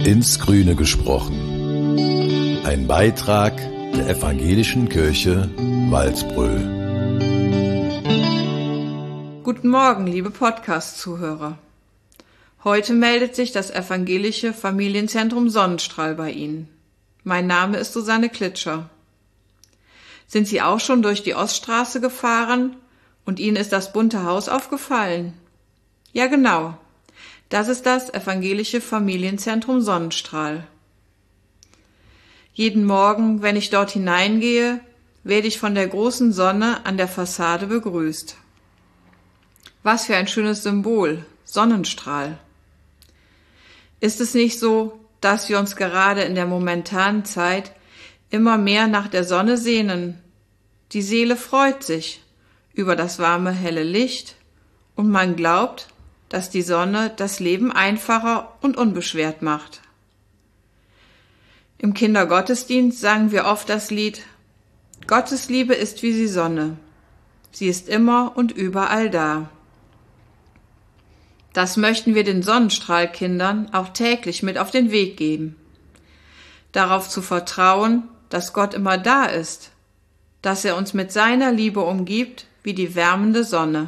Ins Grüne gesprochen. Ein Beitrag der Evangelischen Kirche Walsbröl. Guten Morgen, liebe Podcast-Zuhörer. Heute meldet sich das evangelische Familienzentrum Sonnenstrahl bei Ihnen. Mein Name ist Susanne Klitscher. Sind Sie auch schon durch die Oststraße gefahren und Ihnen ist das bunte Haus aufgefallen? Ja, genau. Das ist das evangelische Familienzentrum Sonnenstrahl. Jeden Morgen, wenn ich dort hineingehe, werde ich von der großen Sonne an der Fassade begrüßt. Was für ein schönes Symbol, Sonnenstrahl. Ist es nicht so, dass wir uns gerade in der momentanen Zeit immer mehr nach der Sonne sehnen? Die Seele freut sich über das warme, helle Licht und man glaubt, dass die Sonne das Leben einfacher und unbeschwert macht. Im Kindergottesdienst sagen wir oft das Lied Gottes Liebe ist wie die Sonne. Sie ist immer und überall da. Das möchten wir den Sonnenstrahlkindern auch täglich mit auf den Weg geben. Darauf zu vertrauen, dass Gott immer da ist, dass er uns mit seiner Liebe umgibt wie die wärmende Sonne.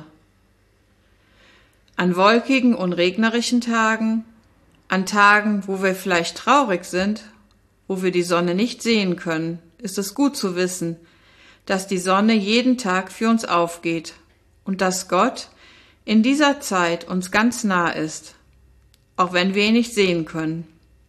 An wolkigen und regnerischen Tagen, an Tagen, wo wir vielleicht traurig sind, wo wir die Sonne nicht sehen können, ist es gut zu wissen, dass die Sonne jeden Tag für uns aufgeht und dass Gott in dieser Zeit uns ganz nah ist, auch wenn wir ihn nicht sehen können.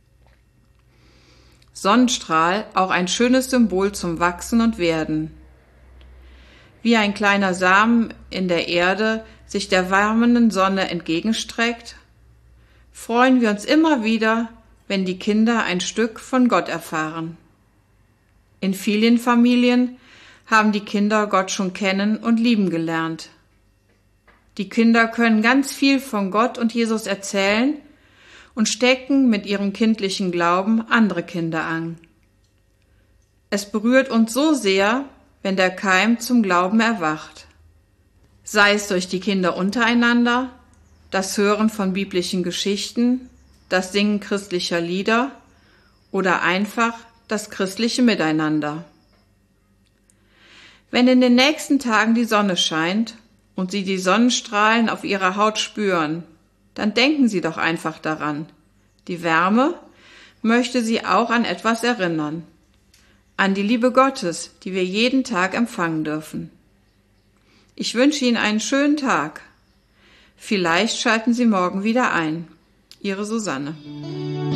Sonnenstrahl, auch ein schönes Symbol zum Wachsen und Werden. Wie ein kleiner Samen in der Erde sich der wärmenden Sonne entgegenstreckt, freuen wir uns immer wieder, wenn die Kinder ein Stück von Gott erfahren. In vielen Familien haben die Kinder Gott schon kennen und lieben gelernt. Die Kinder können ganz viel von Gott und Jesus erzählen und stecken mit ihrem kindlichen Glauben andere Kinder an. Es berührt uns so sehr, wenn der Keim zum Glauben erwacht. Sei es durch die Kinder untereinander, das Hören von biblischen Geschichten, das Singen christlicher Lieder oder einfach das christliche Miteinander. Wenn in den nächsten Tagen die Sonne scheint und Sie die Sonnenstrahlen auf Ihrer Haut spüren, dann denken Sie doch einfach daran. Die Wärme möchte Sie auch an etwas erinnern. An die Liebe Gottes, die wir jeden Tag empfangen dürfen. Ich wünsche Ihnen einen schönen Tag. Vielleicht schalten Sie morgen wieder ein. Ihre Susanne.